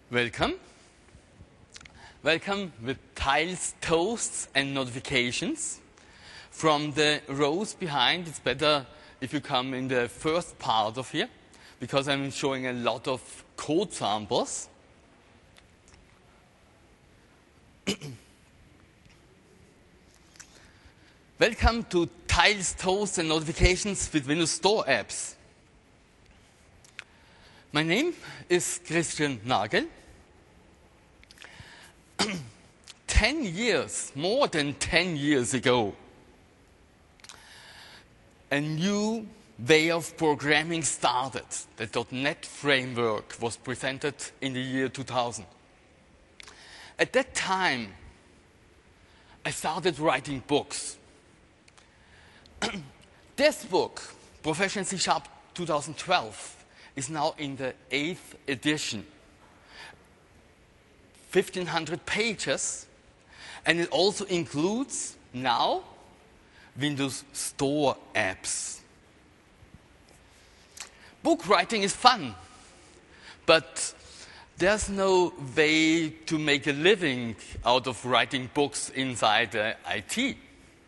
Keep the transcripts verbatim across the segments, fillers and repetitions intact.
Welcome. Welcome with tiles, toasts and notifications. From the rows behind, it's better if you come in the first part of here, because I'm showing a lot of code samples. Welcome to Tiles, Toasts and Notifications with Windows Store apps. My name is Christian Nagel. ten years, more than ten years ago, a new way of programming started. The dot net framework was presented in the year two thousand. At that time, I started writing books. This book, Professional C Sharp twenty twelve, is now in the eighth edition. fifteen hundred pages, and it also includes now Windows Store apps. Book writing is fun, but there's no way to make a living out of writing books inside uh, I T.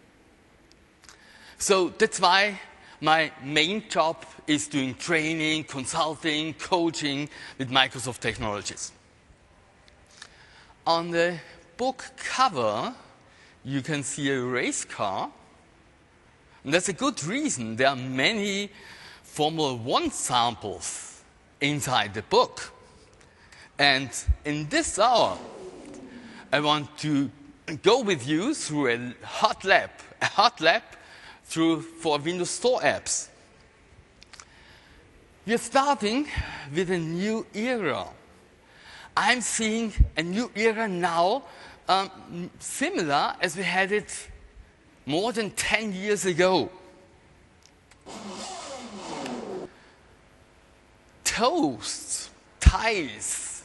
So that's why my main job is doing training, consulting, coaching with Microsoft technologies. On the book cover, you can see a race car. And that's a good reason. There are many Formula One samples inside the book. And in this hour, I want to go with you through a hot lab, a hot lab through for Windows Store apps. We are starting with a new era. I'm seeing a new era now, um, similar as we had it more than ten years ago. Toasts, tiles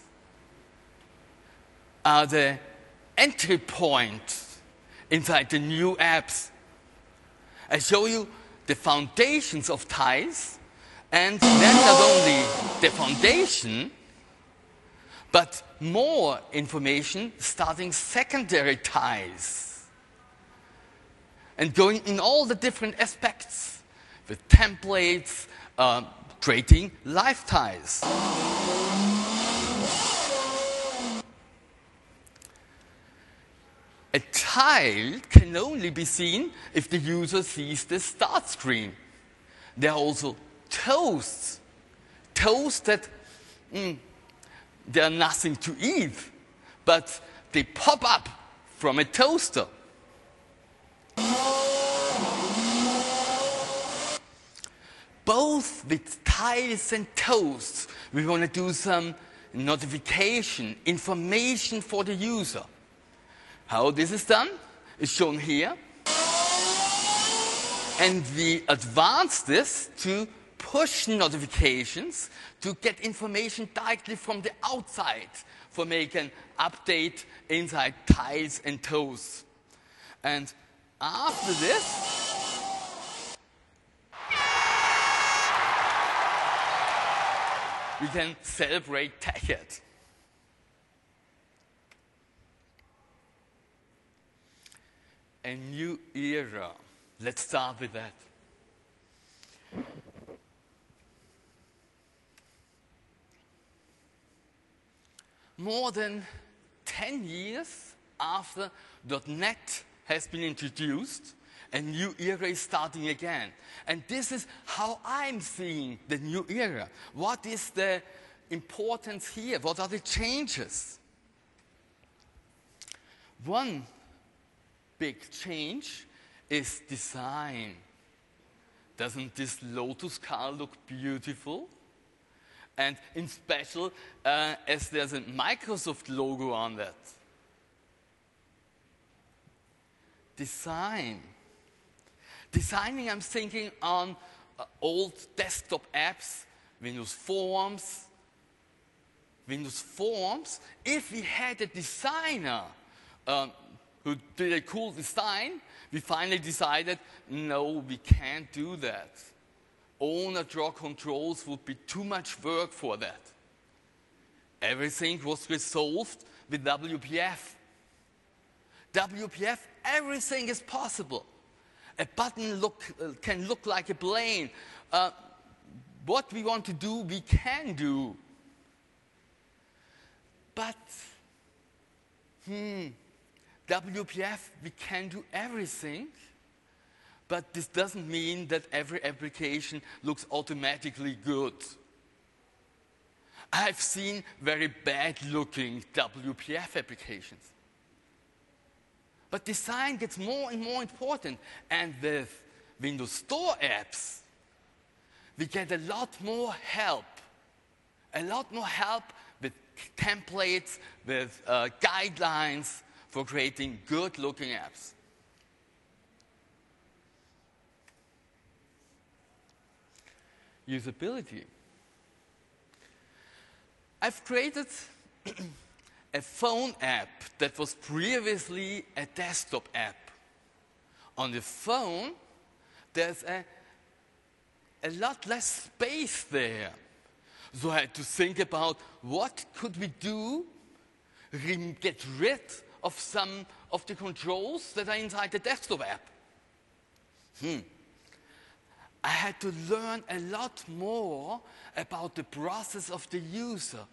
are the entry point inside the new apps. I show you the foundations of tiles, and then not only the foundation, but more information starting secondary tiles and going in all the different aspects with templates, uh, creating live tiles. A tile can only be seen if the user sees the start screen. There are also toasts, toasts that mm, they are nothing to eat, but they pop up from a toaster. Both with tiles and toasts, we want to do some notification, information for the user. How this is done is shown here. And we advance this to push notifications to get information directly from the outside for making update inside tiles and toasts. And after this, we can celebrate TechEd. A new era. Let's start with that. More than ten years after dot net has been introduced, a new era is starting again. And this is how I'm seeing the new era. What is the importance here? What are the changes? One big change is design. Doesn't this Lotus car look beautiful? And in special, uh, as there's a Microsoft logo on that. Design. Designing, I'm thinking on uh, old desktop apps, Windows Forms. Windows Forms, if we had a designer um, who did a cool design, we finally decided, no, we can't do that. Owner draw controls would be too much work for that. everything was resolved with W P F. W P F, everything is possible. A button look, uh, can look like a plane. Uh, what we want to do, we can do. But, hmm, W P F, we can do everything. But this doesn't mean that every application looks automatically good. I've seen very bad-looking W P F applications. But design gets more and more important. And with Windows Store apps, we get a lot more help. A lot more help with templates, with uh, guidelines for creating good-looking apps. Usability. I've created a phone app that was previously a desktop app. On the phone, there's a, a lot less space there. So I had to think about what could we do, get rid of some of the controls that are inside the desktop app. Hmm. I had to learn a lot more about the process of the user.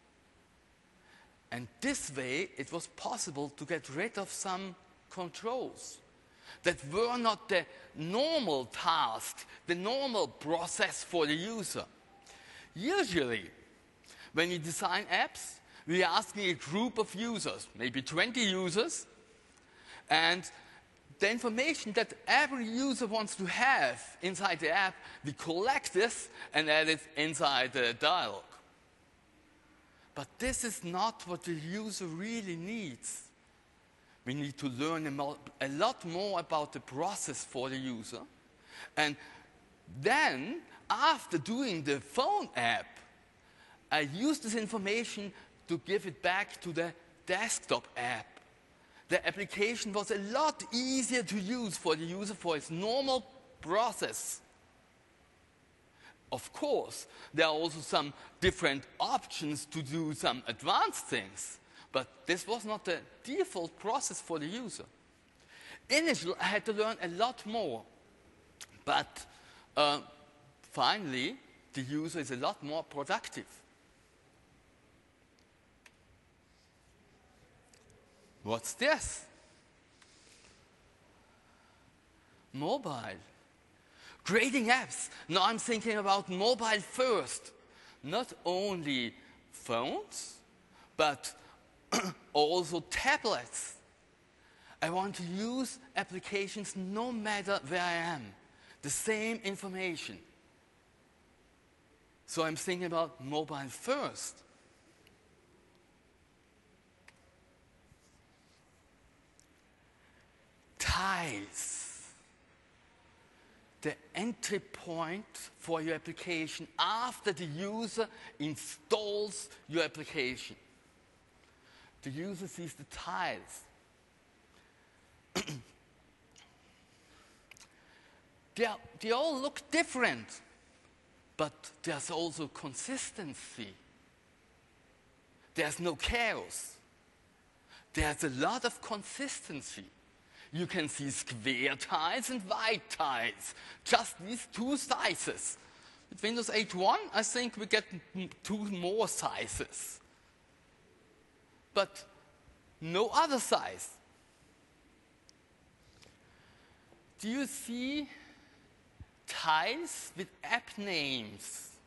And this way, it was possible to get rid of some controls that were not the normal task, the normal process for the user. Usually, when we design apps, we are asking a group of users, maybe twenty users, and the information that every user wants to have inside the app, we collect this and add it inside the dialog. But this is not what the user really needs. We need to learn a lot more about the process for the user. And then, after doing the phone app, I use this information to give it back to the desktop app. The application was a lot easier to use for the user for its normal process. Of course, there are also some different options to do some advanced things, but this was not the default process for the user. Initially, I had to learn a lot more, but uh, finally, the user is a lot more productive. What's this? Mobile. Creating apps. Now I'm thinking about mobile first. Not only phones, but also tablets. I want to use applications no matter where I am. The same information. So I'm thinking about mobile first. Tiles. The entry point for your application after the user installs your application. The user sees the tiles. they, are, they all look different, but there's also consistency. There's no chaos. There's a lot of consistency. You can see square tiles and white tiles, just these two sizes. With Windows eight point one, I think we get two more sizes. But no other size. Do you see tiles with app names?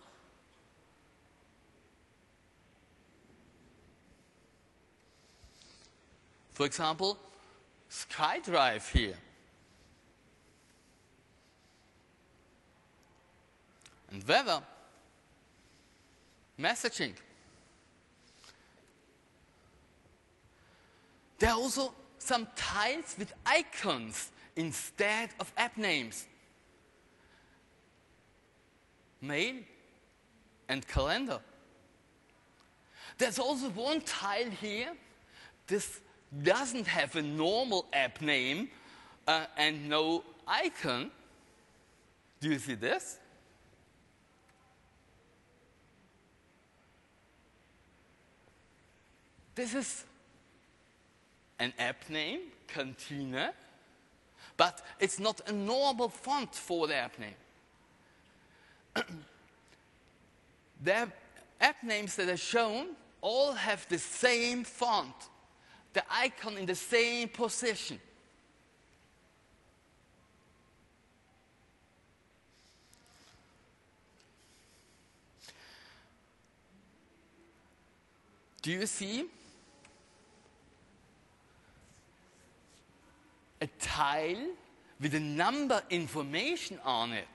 For example, SkyDrive here. And weather. Messaging. There are also some tiles with icons instead of app names. Mail and calendar. There's also one tile here. This doesn't have a normal app name uh, and no icon. Do you see this? This is an app name, Cantina, but it's not a normal font for the app name. The app names that are shown all have the same font, the icon in the same position. Do you see a tile with a number information on it?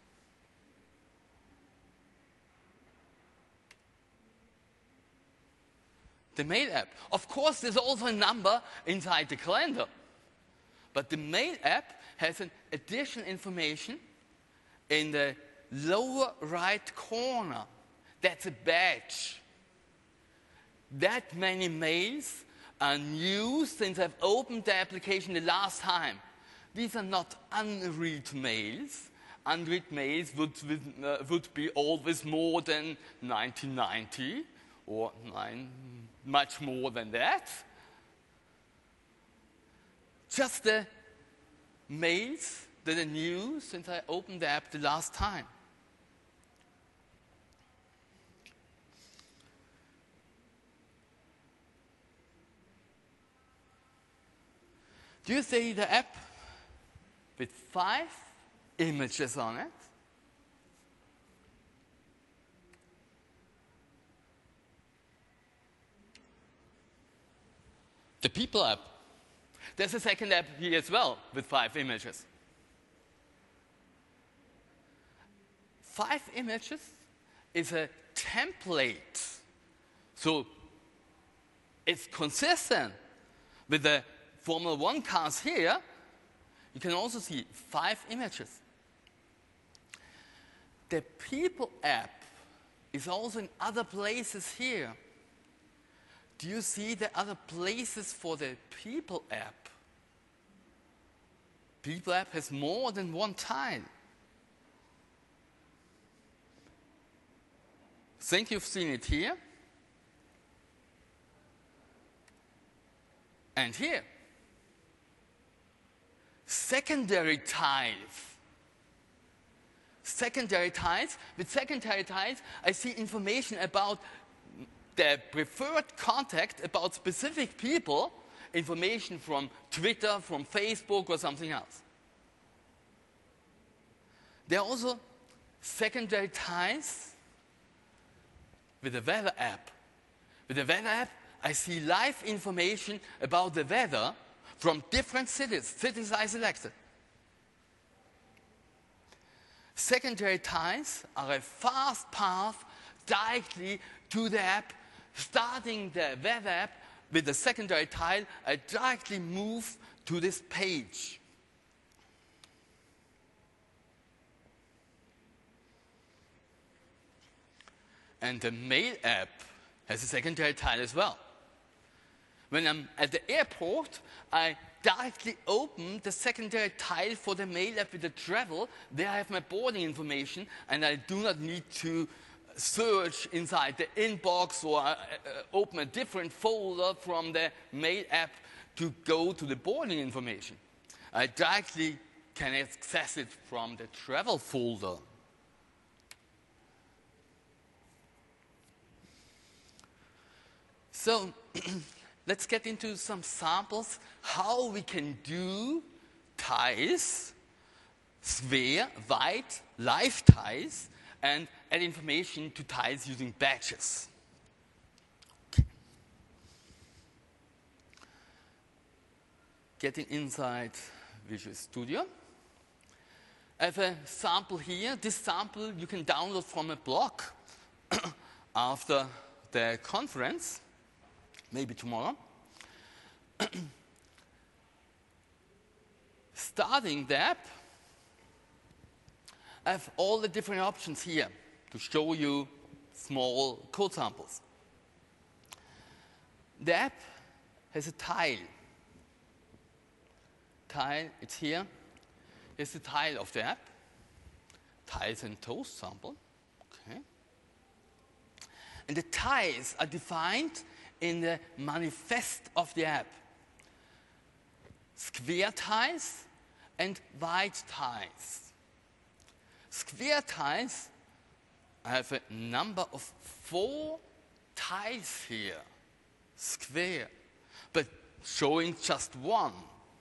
The Mail app. Of course, there's also a number inside the calendar. But the Mail app has an additional information in the lower right corner. That's a badge. That many mails are new since I've opened the application the last time. These are not unread mails. Unread mails would, uh, would be always more than nineteen ninety or nine, much more than that. Just the mails that are new since I opened the app the last time. Do you see the app with five images on it? The People app. There's a second app here as well with five images. Five images is a template. So it's consistent with the Formula One cars here. You can also see five images. The People app is also in other places here. Do you see the other places for the People app? People app has more than one tile. Think you've seen it here. And here. Secondary tiles. Secondary tiles. With secondary tiles, I see information about the preferred contact, about specific people, information from Twitter, from Facebook, or something else. There are also secondary tiles with the Weather app. With the Weather app, I see live information about the weather from different cities, cities I selected. Secondary tiles are a fast path directly to the app. Starting the Weather app with the secondary tile, I directly move to this page. And the Mail app has a secondary tile as well. When I'm at the airport, I directly open the secondary tile for the Mail app with the travel. There I have my boarding information, and I do not need to search inside the inbox or uh, uh, open a different folder from the Mail app to go to the boarding information. I directly can access it from the travel folder. So let's get into some samples how we can do ties, sphere, white, live ties, and add information to tiles using badges. Okay. Getting inside Visual Studio. I have a sample here. This sample you can download from a blog after the conference, maybe tomorrow. Starting the app, I have all the different options here to show you small code samples. The app has a tile. Tile, it's here. Here's the tile of the app. Tiles and toast sample. Okay. And the tiles are defined in the manifest of the app. Square tiles and white tiles. Square tiles, I have a number of four tiles here, square, but showing just one.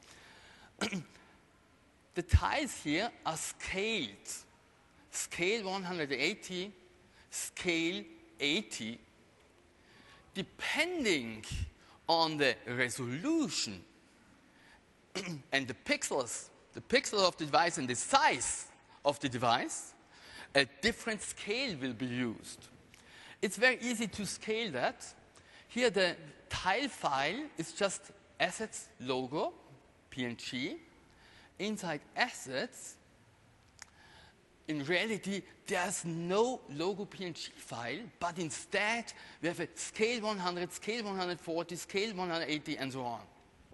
The tiles here are scaled. Scale one hundred eighty, scale eighty. Depending on the resolution and the pixels, the pixel of the device and the size of the device, a different scale will be used. It's very easy to scale that. Here the tile file is just assets logo, P N G. Inside assets, in reality, there's no logo P N G file, but instead we have a scale one hundred, scale one hundred forty, scale one hundred eighty, and so on.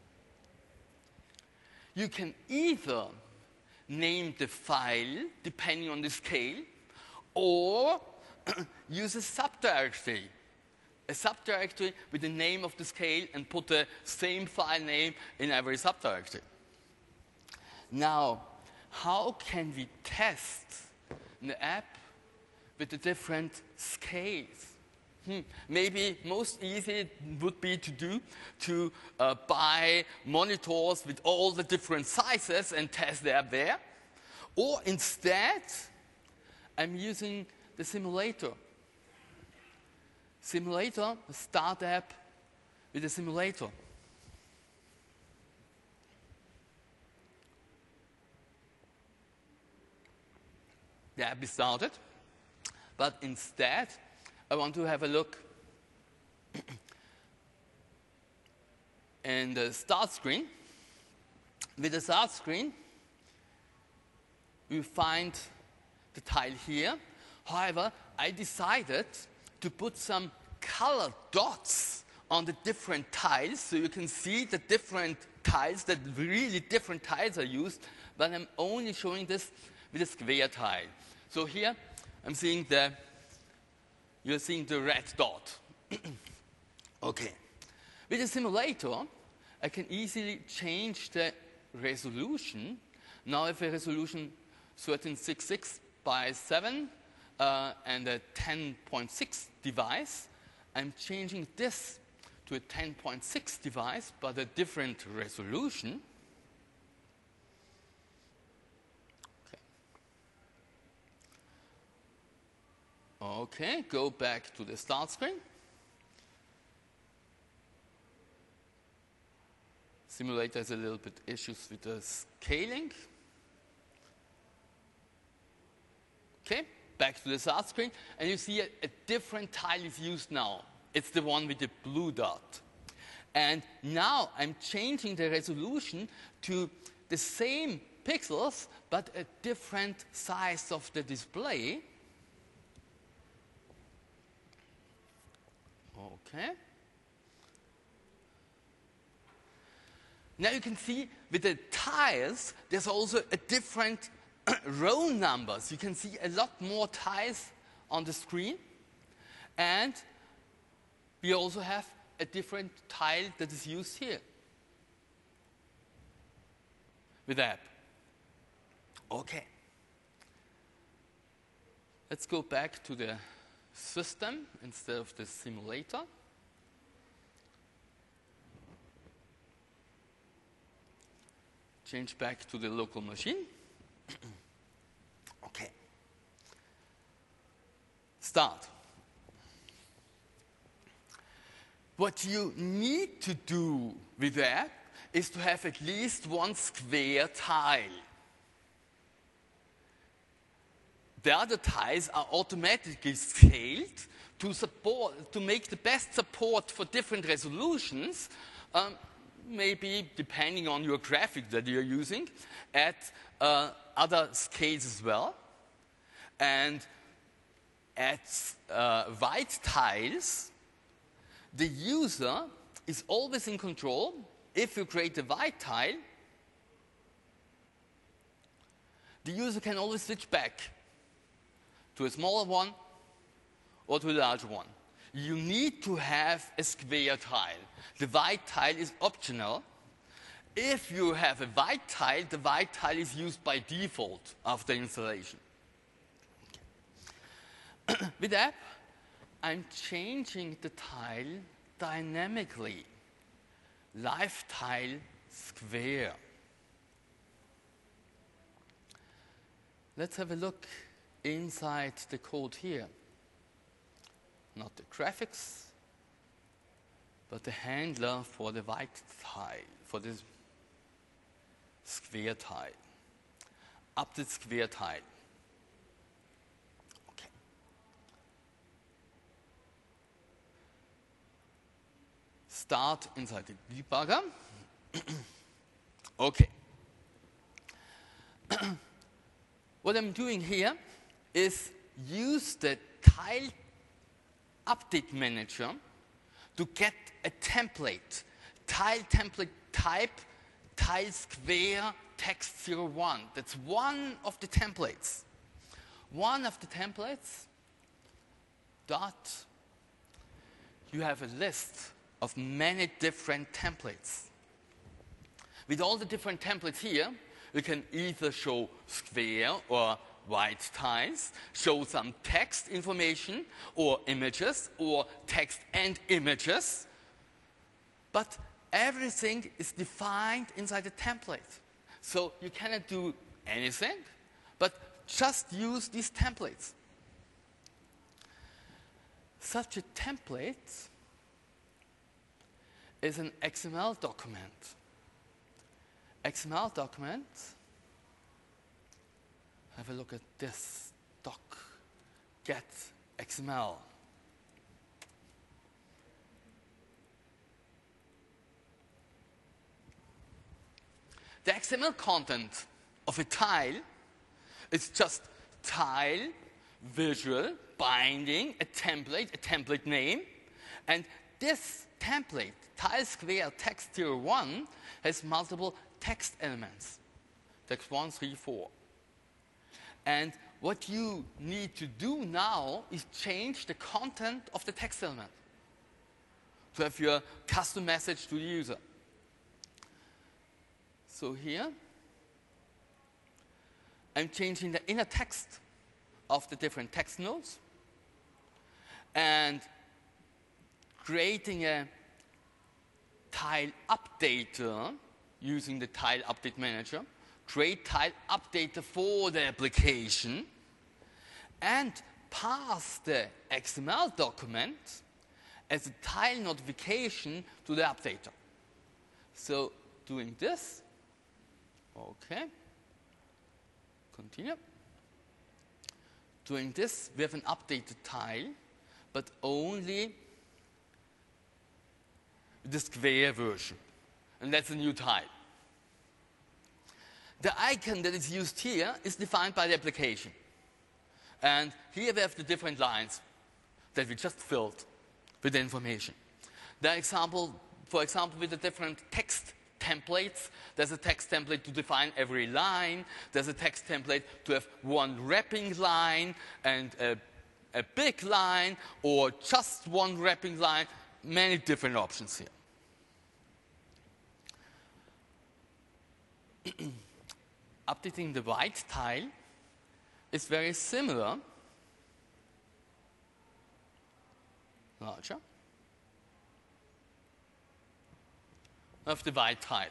You can either name the file depending on the scale, or use a subdirectory. A subdirectory with the name of the scale and put the same file name in every subdirectory. Now, how can we test the app with the different scales? Hmm. Maybe most easy would be to do to uh, buy monitors with all the different sizes and test the app there. Or instead, I'm using the simulator. Simulator, a start app with a simulator. The app is started, but instead I want to have a look in the start screen. With the start screen, we find the tile here. However, I decided to put some colored dots on the different tiles so you can see the different tiles, that really different tiles are used, but I'm only showing this with a square tile. So here, I'm seeing the, you're seeing the red dot. Okay. With the simulator, I can easily change the resolution. Now I have a resolution thirteen sixty-six by seven uh, and a ten point six device. I'm changing this to a ten point six device, but a different resolution. Okay, go back to the start screen. Simulator has a little bit issues with the scaling. Okay, back to the start screen, and you see a, a different tile is used now. It's the one with the blue dot. And now I'm changing the resolution to the same pixels, but a different size of the display. Okay. Now you can see with the tiles, there's also a different row numbers. You can see a lot more tiles on the screen. And we also have a different tile that is used here with the app. Okay. Let's go back to the system instead of the simulator. Change back to the local machine. Okay. Start. What you need to do with the app is to have at least one square tile. The other tiles are automatically scaled to support, to make the best support for different resolutions, um, maybe depending on your graphic that you're using, at uh, other scales as well. And at uh, white tiles, the user is always in control. If you create a white tile, the user can always switch back to a smaller one or to a larger one. you need to have a square tile. The white tile is optional. If you have a white tile, the white tile is used by default after installation. Okay. With that, I'm changing the tile dynamically. Live tile square. Let's have a look inside the code here. Not the graphics, but the handler for the white tile, for this square tile. Update square tile. Okay. Start inside the debugger. Okay. What I'm doing here is use the tile update manager to get a template. Tile template type, tile square text zero one. That's one of the templates. One of the templates, dot, you have a list of many different templates. With all the different templates here, you can either show square or white tiles, show some text information or images, or text and images. But everything is defined inside the template. So you cannot do anything, but just use these templates. Such a template is an X M L document. X M L document, have a look at this doc, get X M L. The X M L content of a tile is just tile, visual, binding, a template, a template name, and this template, tile square text zero one, has multiple text elements, text one, three, four. And what you need to do now is change the content of the text element to have your custom message to the user. So here, I'm changing the inner text of the different text nodes and creating a tile updater using the tile update manager, create tile updater for the application, and pass the X M L document as a tile notification to the updater. So doing this, okay, continue. Doing this, we have an updated tile, but only the square version. And that's a new tile. The icon that is used here is defined by the application. And here we have the different lines that we just filled with the information. The example, for example, with the different text templates, there's a text template to define every line. There's a text template to have one wrapping line and a, a big line, or just one wrapping line. Many different options here. Updating the white tile is very similar. Larger. Of the white tile.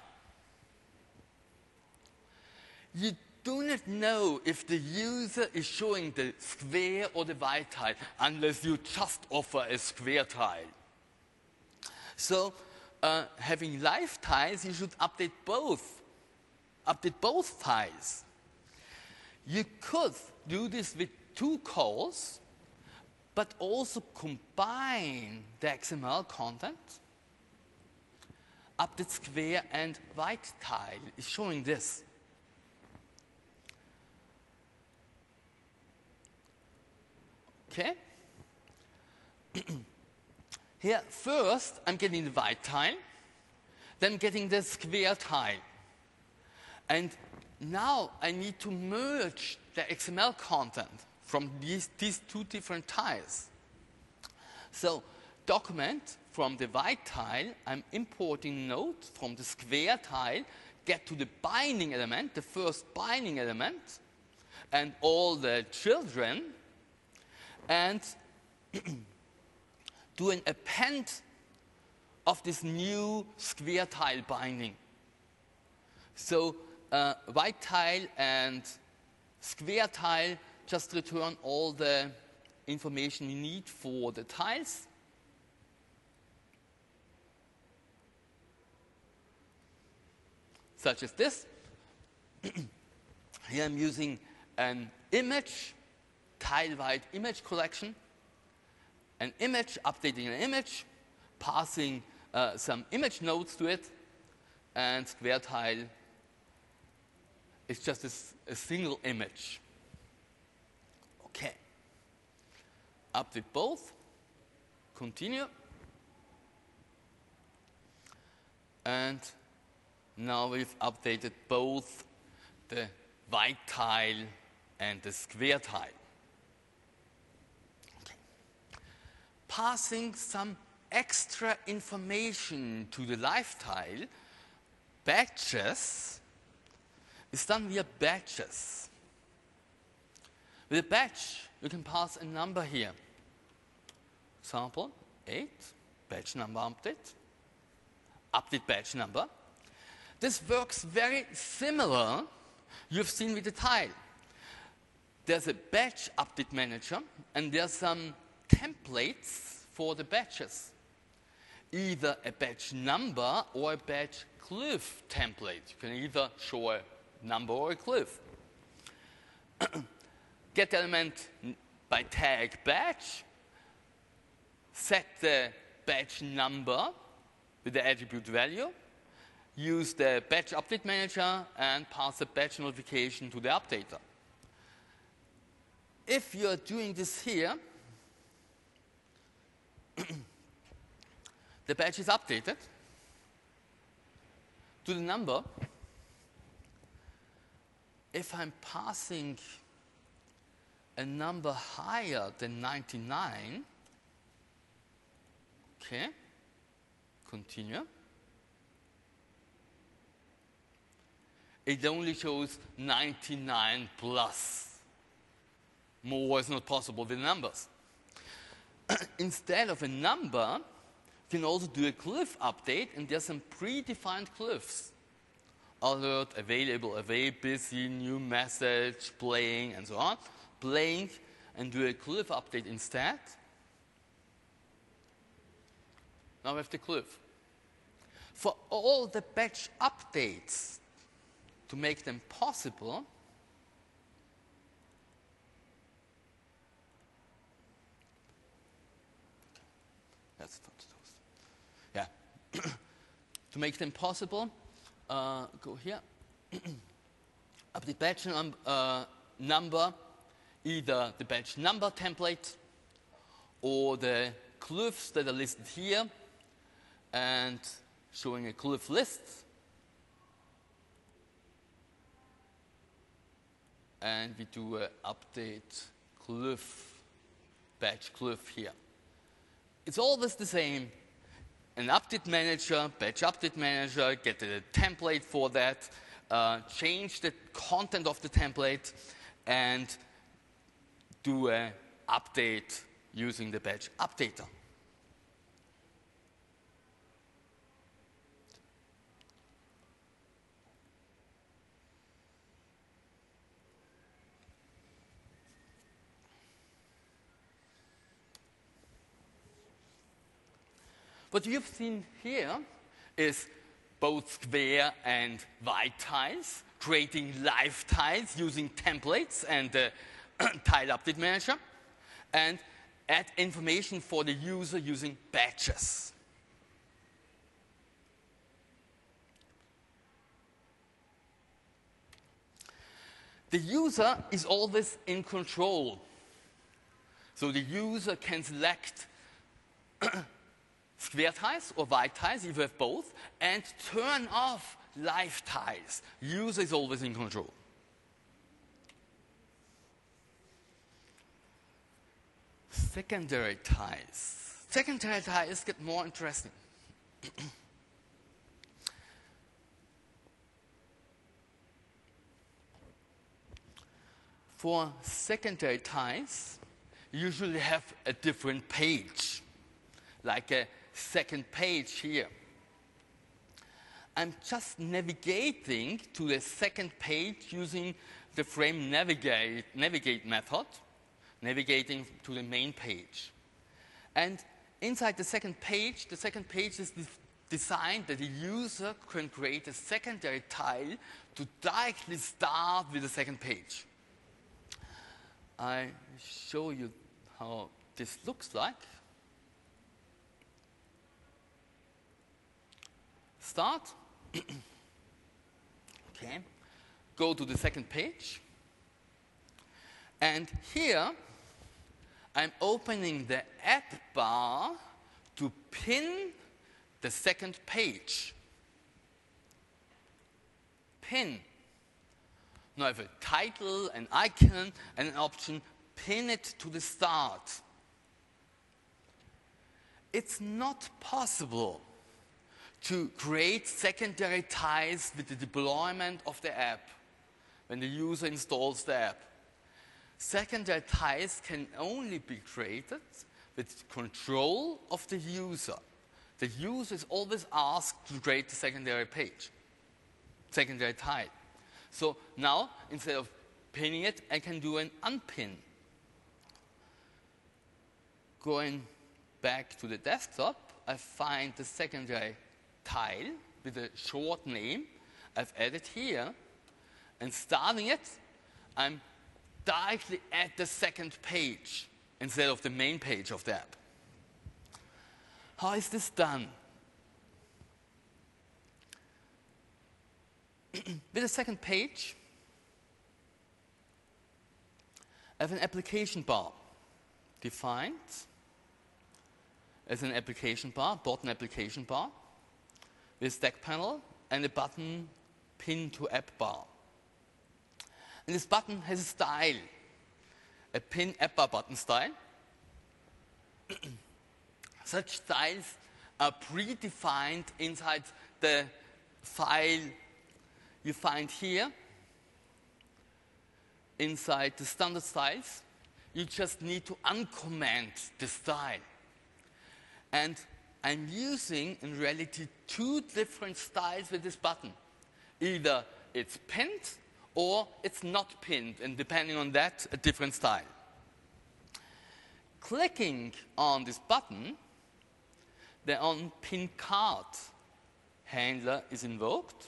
You do not know if the user is showing the square or the white tile unless you just offer a square tile. So uh, having live tiles, you should update both. Update both tiles. You could do this with two calls, but also combine the X M L content. Update square and white tile is showing this. Okay. Here, first, I'm getting the white tile, then getting the square tile. And now I need to merge the X M L content from these, these two different tiles. So document from the white tile, I'm importing node from the square tile, get to the binding element, the first binding element, and all the children, and do an append of this new square tile binding. So uh, white tile and square tile just return all the information we need for the tiles. Such as this. Here I'm using an image, tile-wide image collection. An image, updating an image, passing uh, some image nodes to it, and square tile is just a, a single image. Okay. Update both. Continue. And now we've updated both the white tile and the square tile. Okay. Passing some extra information to the live tile, batches, is done via batches. With a batch, you can pass a number here. Example, eight, batch number update, update batch number. This works very similar you've seen with the tile. There's a batch update manager, and there's some templates for the batches. Either a batch number or a batch glyph template. You can either show a number or a glyph. Get the element by tag batch, set the batch number with the attribute value, use the batch update manager, and pass the batch notification to the updater. If you're doing this here, the batch is updated to the number. If I'm passing a number higher than ninety-nine, okay, continue. It only shows ninety-nine plus. More is not possible with numbers. Instead of a number, you can also do a glyph update, and there's some predefined glyphs. Alert, available, away, busy, new message, playing, and so on. Playing, and do a glyph update instead. Now we have the glyph. For all the batch updates, to make them possible, that's not those. Yeah. To make them possible, uh, go here. Update batch num uh, number, either the batch number template or the glyphs that are listed here, and showing a glyph list. And we do an update glyph, batch glyph here. It's always the same. An update manager, batch update manager, get a template for that, uh, change the content of the template, and do an update using the batch updater. What you've seen here is both square and white tiles, creating live tiles using templates and the tile update manager, and add information for the user using batches. The user is always in control. So the user can select square tiles or white tiles, if you have both, and turn off live tiles. User is always in control. Secondary tiles. Secondary tiles get more interesting. For secondary tiles, you usually have a different page, like a second page here. I'm just navigating to the second page using the frame navigate, navigate method, navigating to the main page. And inside the second page, the second page is designed that the user can create a secondary tile to directly start with the second page. I show you how this looks like. Start. Okay. Go to the second page. And here, I'm opening the app bar to pin the second page. Pin. Now I have a title, an icon, and an option. Pin it to the start. It's not possible to create secondary tiles with the deployment of the app when the user installs the app. Secondary tiles can only be created with control of the user. The user is always asked to create the secondary page, secondary tile. So now, instead of pinning it, I can do an unpin. Going back to the desktop, I find the secondary tile with a short name I've added here, and starting it, I'm directly at the second page instead of the main page of the app. How is this done? With the second page, I have an application bar defined as an application bar, button application bar, with stack panel and a button pinned to app bar. And this button has a style, a pin app bar button style. Such styles are predefined inside the file you find here. Inside the standard styles, you just need to uncomment the style. And I'm using, in reality, two different styles with this button. Either it's pinned or it's not pinned, and depending on that, a different style. Clicking on this button, the onPinCard handler is invoked.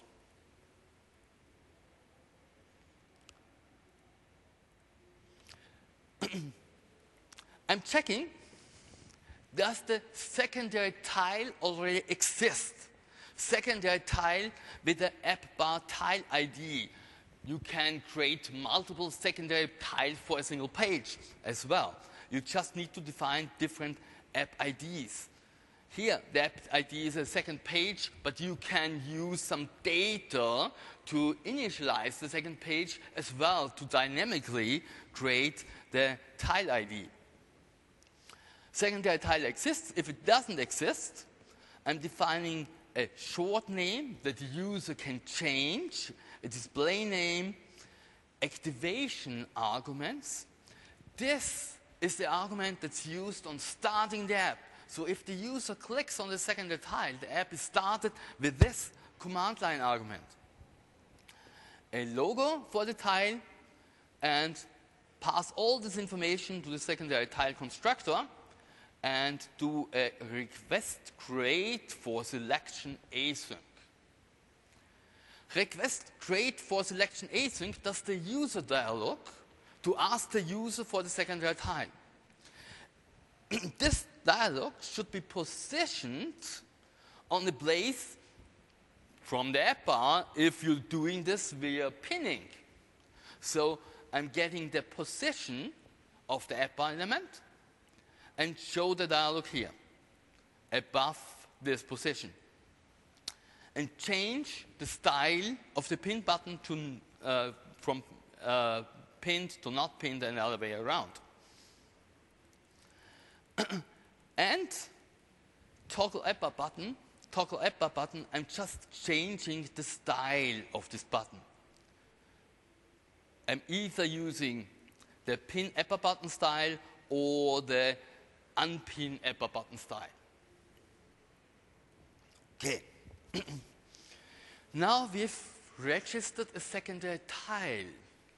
I'm checking, does the secondary tile already exist? Secondary tile with the app bar tile I D. You can create multiple secondary tiles for a single page as well. You just need to define different app I Ds. Here, the app I D is a second page, but you can use some data to initialize the second page as well to dynamically create the tile I D. Secondary tile exists. If it doesn't exist, I'm defining a short name that the user can change, a display name, activation arguments. This is the argument that's used on starting the app. So if the user clicks on the secondary tile, the app is started with this command line argument. A logo for the tile, and pass all this information to the secondary tile constructor, and do a request create for selection async. Request create for selection async does the user dialog to ask the user for the secondary tile. This dialog should be positioned on the place from the app bar if you're doing this via pinning. So I'm getting the position of the app bar element and show the dialog here above this position. And change the style of the pin button to, uh, from uh, pinned to not pinned and the other way around. And toggle app bar button, toggle app bar button, I'm just changing the style of this button. I'm either using the pin app bar button style or the unpin app bar button style. Okay. Now we've registered a secondary tile.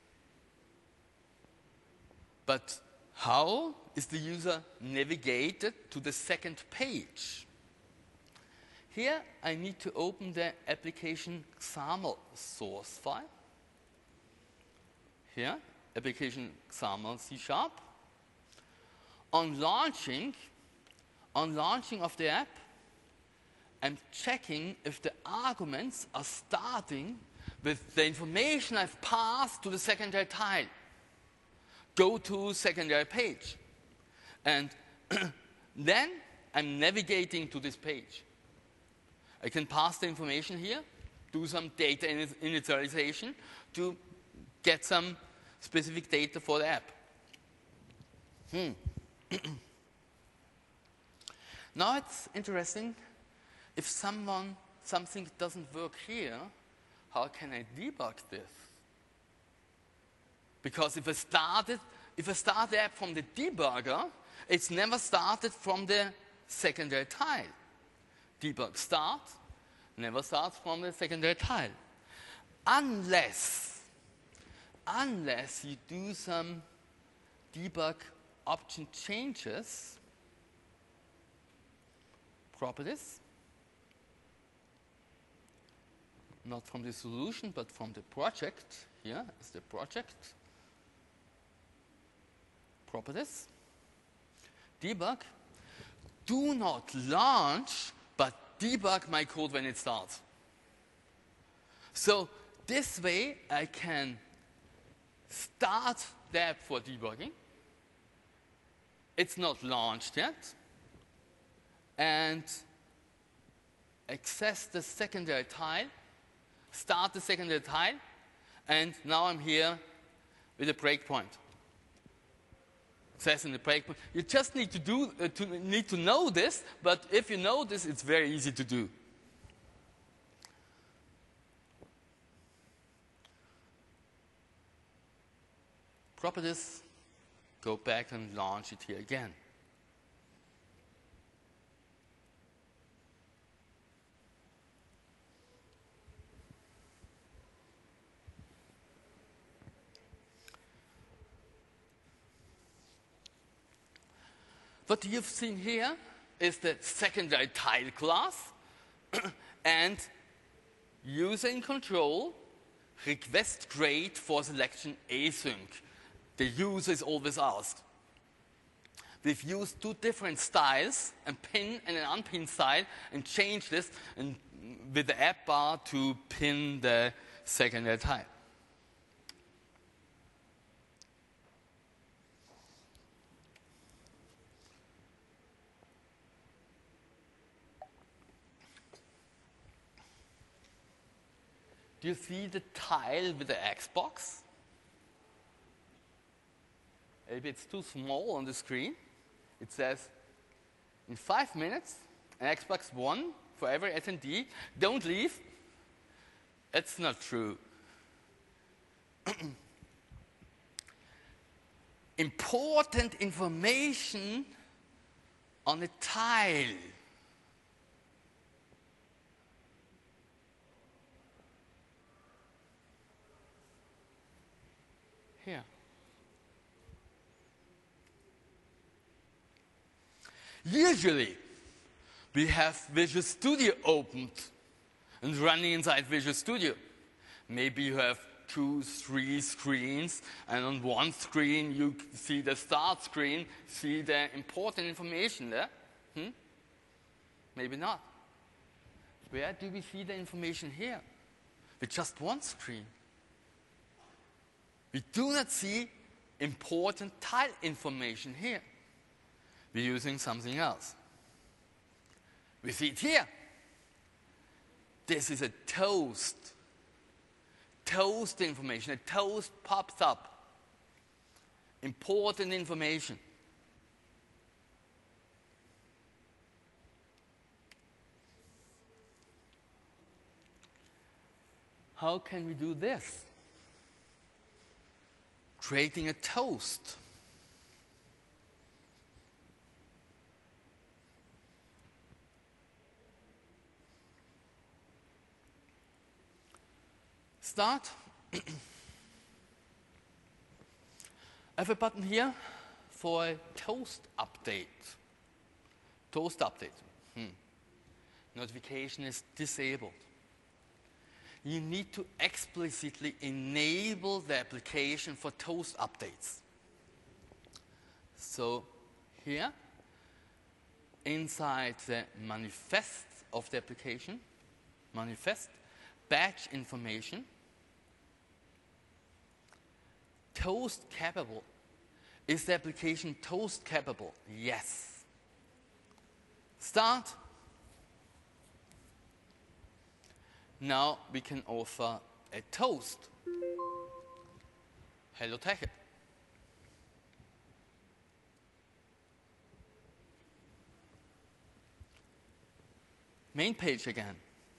But how is the user navigated to the second page? Here I need to open the application X A M L source file. Here, application X A M L C sharp. On launching, on launching of the app, I'm checking if the arguments are starting with the information I've passed to the secondary tile. Go to secondary page. And then I'm navigating to this page. I can pass the information here, do some data initialization to get some specific data for the app. Hmm. Now it's interesting, if someone, something doesn't work here, how can I debug this? Because if I started, if I start the app from the debugger, it's never started from the secondary tile. Debug start, never starts from the secondary tile. Unless, unless you do some debug option changes, properties, not from the solution, but from the project. Here is the project. Properties. Debug. Do not launch, but debug my code when it starts. So this way I can start the app for debugging. It's not launched yet. And access the secondary tile, start the secondary tile, and now I'm here with a breakpoint. Accessing the breakpoint. You just need to do uh, to need to know this, but if you know this, it's very easy to do. Properties, go back and launch it here again. What you've seen here is the secondary tile class and user in control request grade for selection async. The user is always asked. We've used two different styles, a pin and an unpin style, and changed this and with the app bar to pin the secondary tile. Do you see the tile with the Xbox? Maybe it's too small on the screen. It says, in five minutes, an Xbox One for every attendee. Don't leave. It's not true. Important information on a tile. Here. Usually, we have Visual Studio opened and running inside Visual Studio. Maybe you have two, three screens, and on one screen you see the start screen, see the important information there. Hmm? Maybe not. Where do we see the information here? With just one screen. We do not see important tile information here. We're using something else. We see it here. This is a toast. Toast information. A toast pops up. Important information. How can we do this? Creating a toast. Start. I have a button here for a toast update. Toast update. Hmm. Notification is disabled. You need to explicitly enable the application for toast updates. So here, inside the manifest of the application, manifest, batch information, toast capable. Is the application toast capable? Yes. Start. Now we can offer a toast. Hello Tech. Main page again.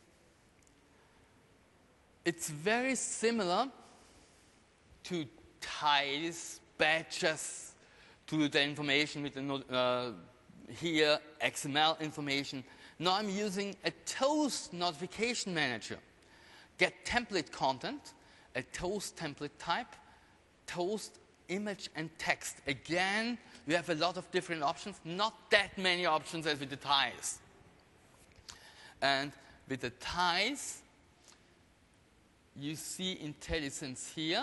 It's very similar to tiles, batches, to the information with the uh, here X M L information. Now I'm using a toast notification manager. Get template content, a toast template type, toast image and text. Again, we have a lot of different options, not that many options as with the tiles. And with the tiles, you see IntelliSense here.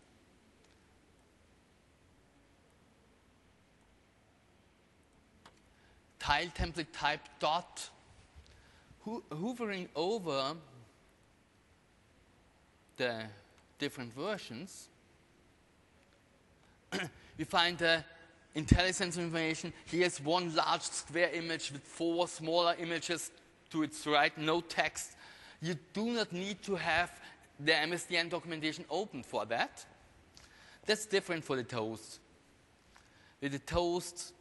Tile template type dot. Ho hovering over the different versions, we find the IntelliSense information. Here's one large square image with four smaller images to its right, no text. You do not need to have the M S D N documentation open for that. That's different for the toast. With the toast,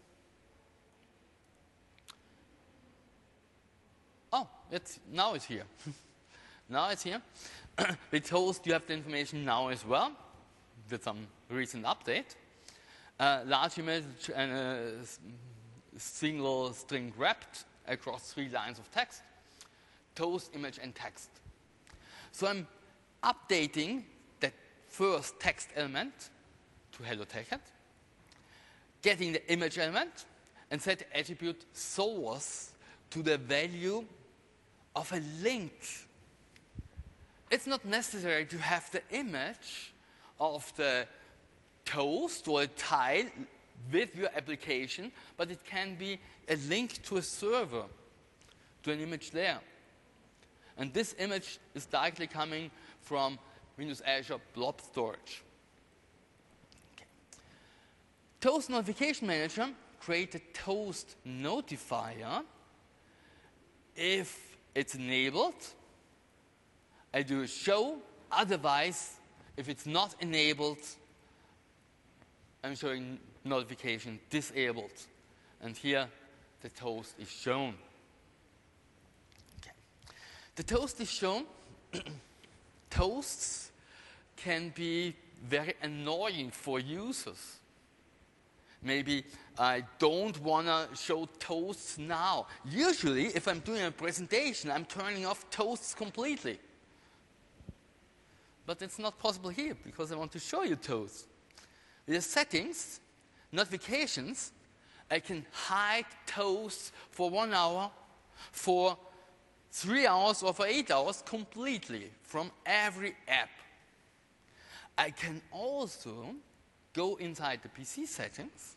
oh, it's, now it's here. Now it's here. With toast, you have the information now as well, with some recent update. Uh, large image and a single string wrapped across three lines of text. Toast, image, and text. So I'm updating that first text element to Hello TechEd, getting the image element, and set the attribute source to the value of a link. It's not necessary to have the image of the toast or a tile with your application, but it can be a link to a server, to an image there. And this image is directly coming from Windows Azure Blob Storage. Okay. Toast Notification Manager create a toast notifier. If it's enabled, I do a show. Otherwise, if it's not enabled, I'm showing notification disabled. And here, the toast is shown. Okay. The toast is shown. Toasts can be very annoying for users. Maybe I don't want to show toasts now. Usually, if I'm doing a presentation, I'm turning off toasts completely. But it's not possible here because I want to show you toasts. With the settings, notifications, I can hide toasts for one hour, for three hours, or for eight hours completely from every app. I can also go inside the P C settings,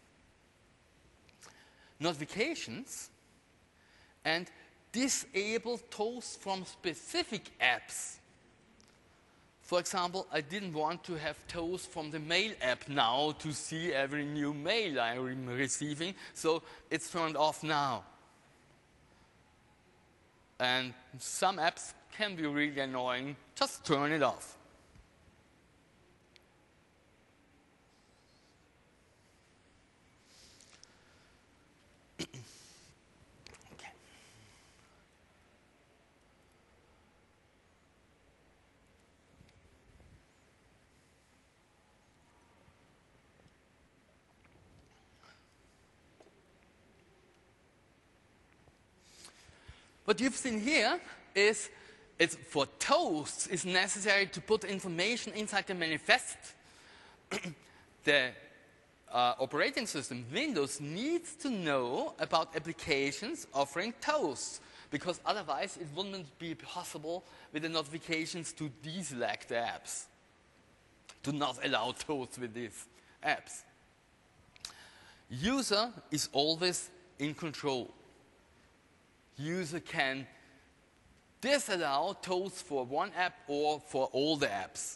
notifications, and disable toasts from specific apps. For example, I didn't want to have toasts from the mail app now to see every new mail I'm receiving, so it's turned off now. And some apps can be really annoying. Just turn it off. What you've seen here is it's for toasts, it's necessary to put information inside the manifest. The uh, operating system, Windows, needs to know about applications offering toasts, because otherwise it wouldn't be possible with the notifications to deselect the apps, to not allow toasts with these apps. User is always in control. User can disallow toasts for one app or for all the apps.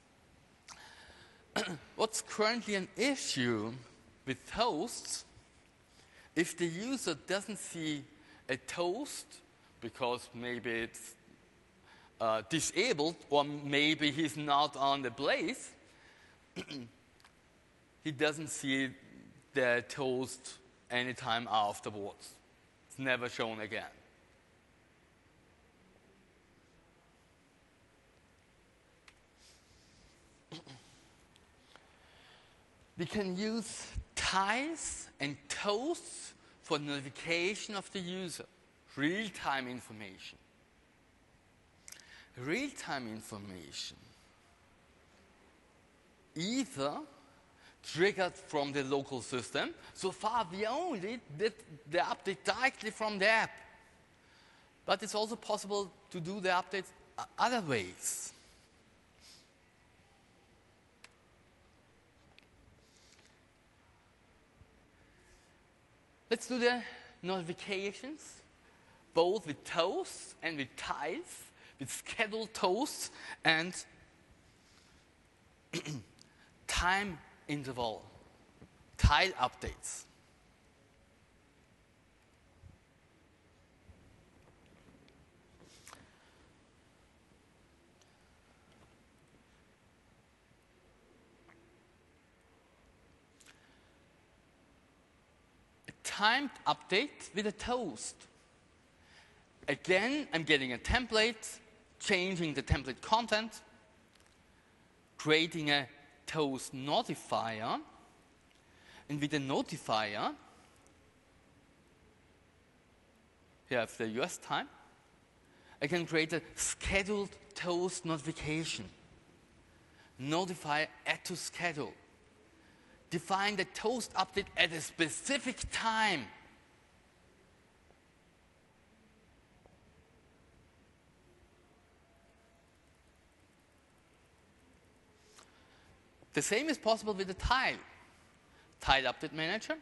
What's currently an issue with toasts, if the user doesn't see a toast because maybe it's uh, disabled or maybe he's not on the place, he doesn't see the toast anytime afterwards. It's never shown again. We can use tiles and toasts for notification of the user, real-time information. Real-time information either triggered from the local system. So far, we only did the update directly from the app. But it's also possible to do the updates other ways. Let's do the notifications, both with toasts and with tiles, with scheduled toasts and time interval, tile updates. Timed update with a toast. Again, I'm getting a template, changing the template content, creating a toast notifier, and with the notifier, here I have the U S time, I can create a scheduled toast notification. Notify add to schedule. Define the toast update at a specific time. The same is possible with the tile. Tile update manager.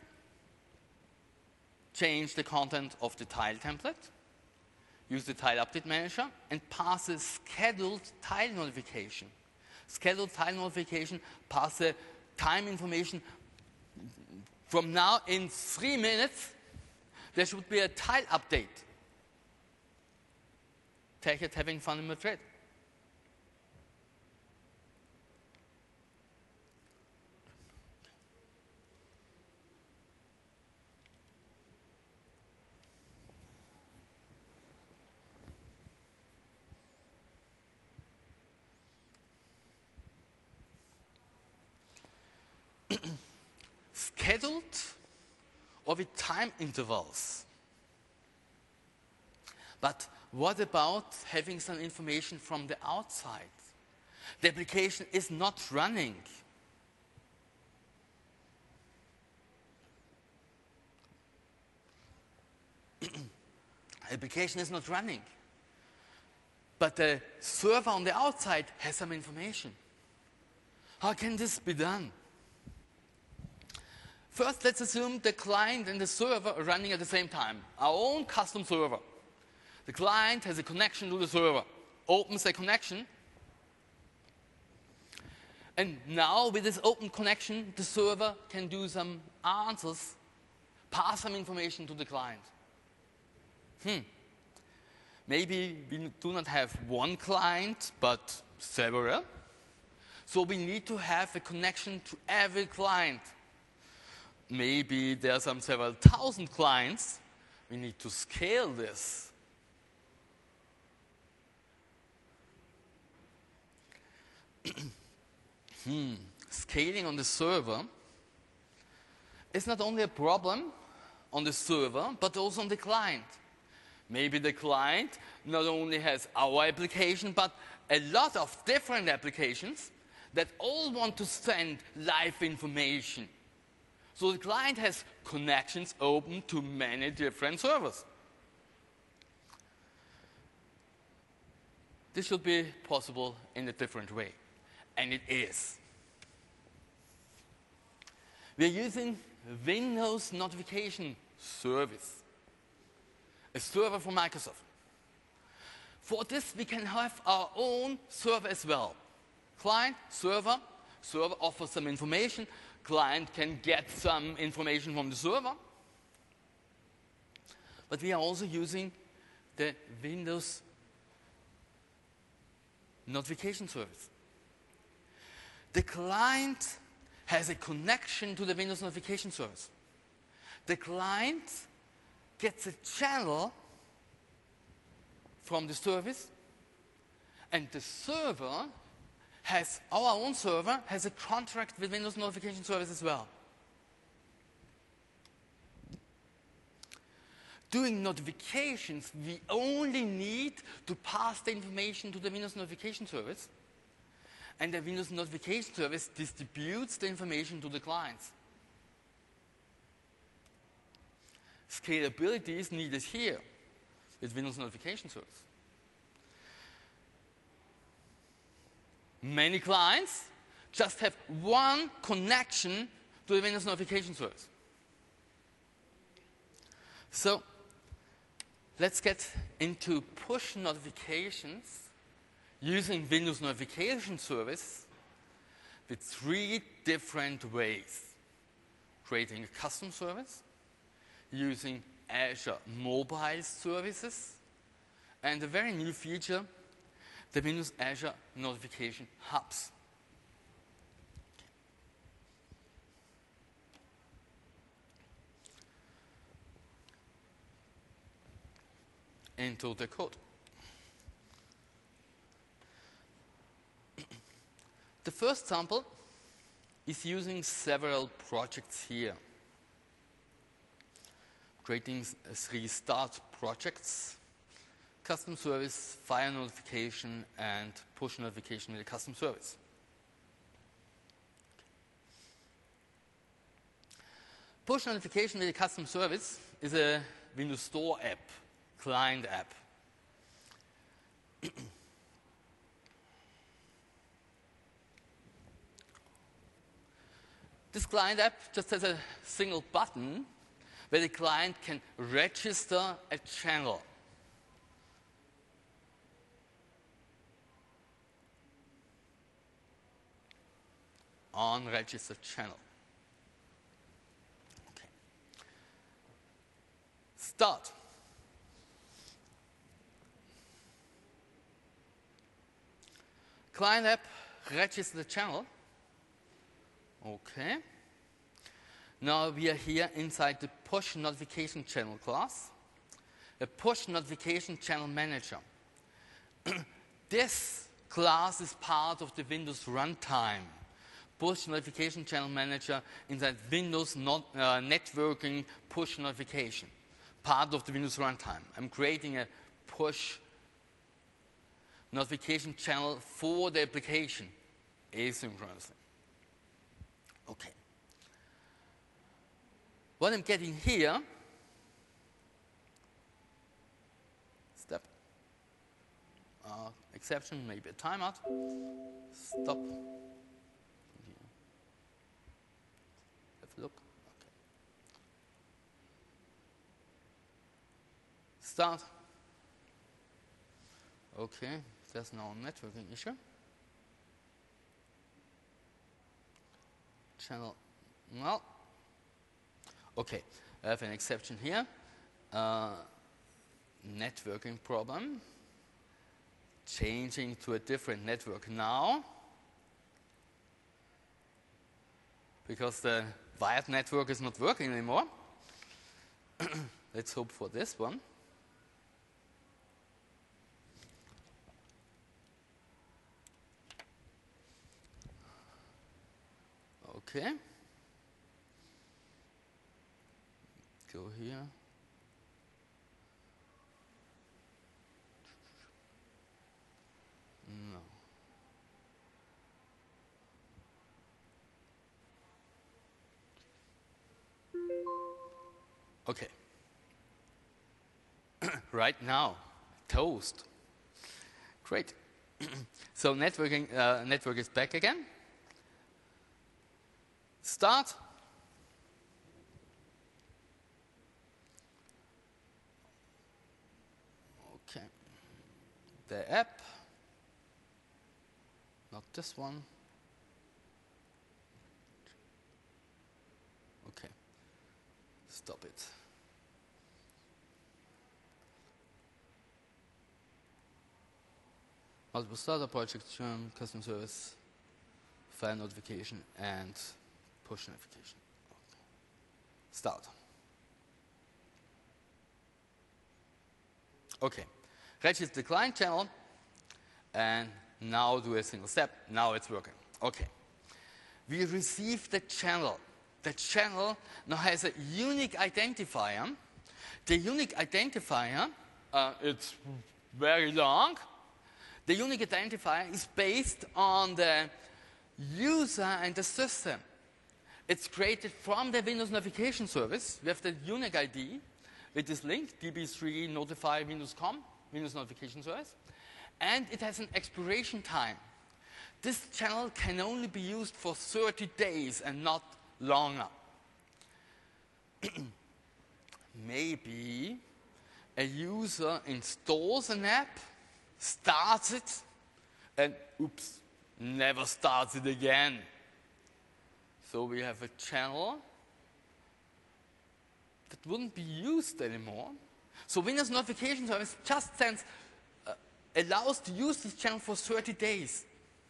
Change the content of the tile template. Use the tile update manager and pass a scheduled tile notification. Scheduled tile notification, pass the time information. From now in three minutes, there should be a tile update. Take it, having fun in Madrid. Scheduled or with time intervals. But what about having some information from the outside? The application is not running. Application is not running. But the server on the outside has some information. How can this be done? First, let's assume the client and the server are running at the same time. Our own custom server. The client has a connection to the server, opens a connection, and now with this open connection, the server can do some answers, pass some information to the client. Hmm. Maybe we do not have one client, but several. So we need to have a connection to every client. Maybe there are some several thousand clients. We need to scale this. hmm. Scaling on the server is not only a problem on the server, but also on the client. Maybe the client not only has our application, but a lot of different applications that all want to send live information. So the client has connections open to many different servers. This should be possible in a different way, and it is. We are using Windows Notification Service, a server from Microsoft. For this, we can have our own server as well. Client, server, server offers some information. Client can get some information from the server. But we are also using the Windows Notification Service. The client has a connection to the Windows Notification Service. The client gets a channel from the service, and the server has, our own server has a contract with Windows Notification Service as well. Doing notifications, we only need to pass the information to the Windows Notification Service, and the Windows Notification Service distributes the information to the clients. Scalability is needed here with Windows Notification Service. Many clients just have one connection to the Windows Notification Service. So let's get into push notifications using Windows Notification Service with three different ways. Creating a custom service, using Azure Mobile Services, and a very new feature, the Windows Azure Notification Hubs. Into the code. The first sample is using several projects here. Creating three start projects: custom service, fire notification, and push notification with a custom service. Push notification with a custom service is a Windows Store app, client app. This client app just has a single button where the client can register a channel. On registered channel. Okay. Start. Client app register the channel. Okay. Now we are here inside the push notification channel class. The push notification channel manager. This class is part of the Windows runtime. Push notification channel manager inside Windows not, uh, networking push notification. Part of the Windows runtime. I'm creating a push notification channel for the application asynchronously. Okay. What I'm getting here, step, uh, exception, maybe a timeout, stop. Have a look. Okay. Start. Okay, there's no networking issue. Channel, well, okay, I have an exception here. Uh, networking problem. Changing to a different network now, because the wired network is not working anymore. Let's hope for this one. Okay. Go here. Okay. Right now, toast. Great. So networking, uh, network is back again. Start. Okay. The app. Not this one. Okay. Stop it. Multiple startup projects, um, custom service, file notification, and push notification. Okay. Start. Okay. Register the client channel, and now do a single step. Now it's working. Okay. We receive the channel. The channel now has a unique identifier. The unique identifier, uh, it's very long. The unique identifier is based on the user and the system. It's created from the Windows Notification Service. We have the unique I D with this link, d b three notify windows dot com, Windows Notification Service. And it has an expiration time. This channel can only be used for thirty days and not longer. Maybe a user installs an app, starts it, and oops, never starts it again. So we have a channel that wouldn't be used anymore. So Windows Notification Service just sends, uh, allows to use this channel for thirty days.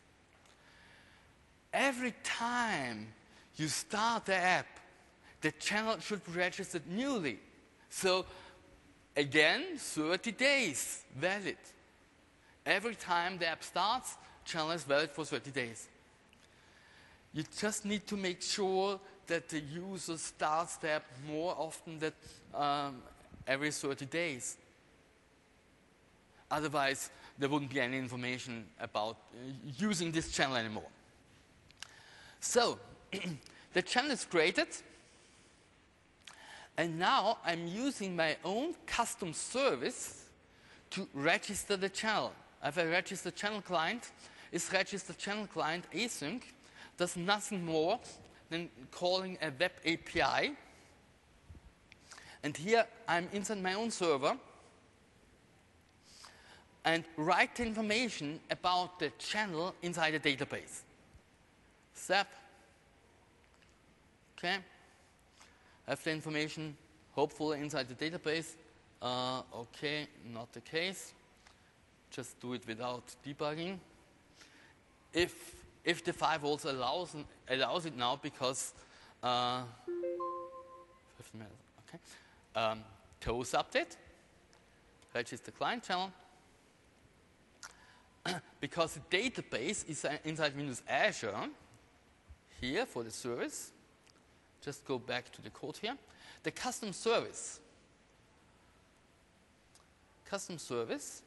Every time you start the app, the channel should be registered newly. So again, thirty days valid. Every time the app starts, channel is valid for thirty days. You just need to make sure that the user starts the app more often than um, every thirty days. Otherwise, there wouldn't be any information about uh, using this channel anymore. So, the channel is created, and now I'm using my own custom service to register the channel. I have a registered channel client. This registered channel client async does nothing more than calling a web A P I. And here I'm inside my own server and write the information about the channel inside a database. Step. Okay. I have the information hopefully inside the database. Uh, okay, not the case. Just do it without debugging. If if the five volts allows allows it now, because uh, fifteen minutes. Okay. Um, toast update. Register client channel. Because the database is inside Windows Azure. Here for the service. Just go back to the code here. The custom service. Custom service.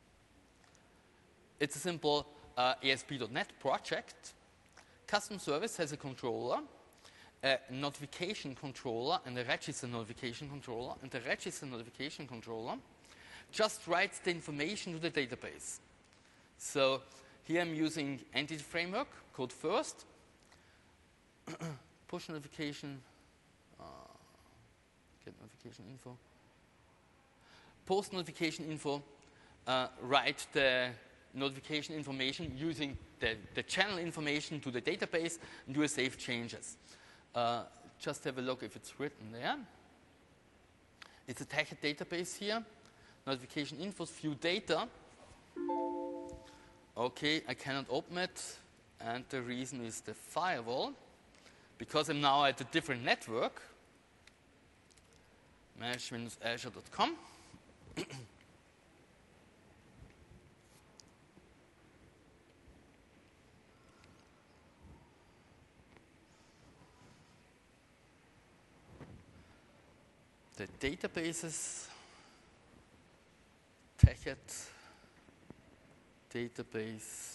It's a simple uh, A S P dot net project. Custom service has a controller, a notification controller, and a register notification controller. And the register notification controller just writes the information to the database. So here I'm using Entity Framework, code first. Push notification, uh, get notification info. Post notification info, uh, write the notification information using the, the channel information to the database and do a save changes. Uh, just have a look if it's written there. It's a Techedt database here. Notification info, view data. Okay, I cannot open it, and the reason is the firewall. Because I'm now at a different network, manage windows azure dot com. The databases, Techedt, database,